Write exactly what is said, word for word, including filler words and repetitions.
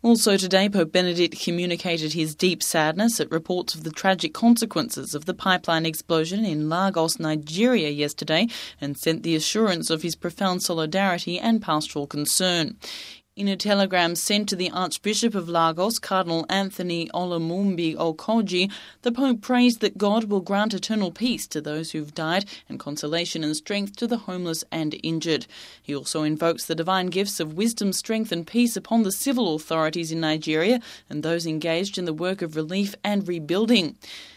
Also today, Pope Benedict communicated his deep sadness at reports of the tragic consequences of the pipeline explosion in Lagos, Nigeria yesterday, and sent the assurance of his profound solidarity and pastoral concern. In a telegram sent to the Archbishop of Lagos, Cardinal Anthony Olumumbi Okoji, the Pope prays that God will grant eternal peace to those who've died and consolation and strength to the homeless and injured. He also invokes the divine gifts of wisdom, strength and peace upon the civil authorities in Nigeria and those engaged in the work of relief and rebuilding.